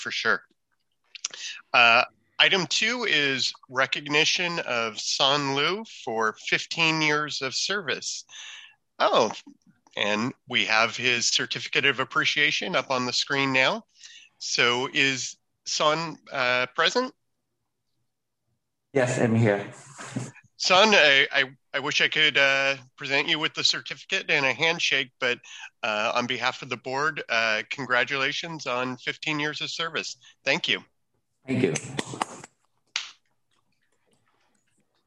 for sure. Uh, Item 2 is recognition of San Lu for 15 years of service. Oh, and we have his certificate of appreciation up on the screen now. So is San present? Yes, I'm here. Son, I wish I could present you with the certificate and a handshake, but on behalf of the board, congratulations on 15 years of service. Thank you. Thank you.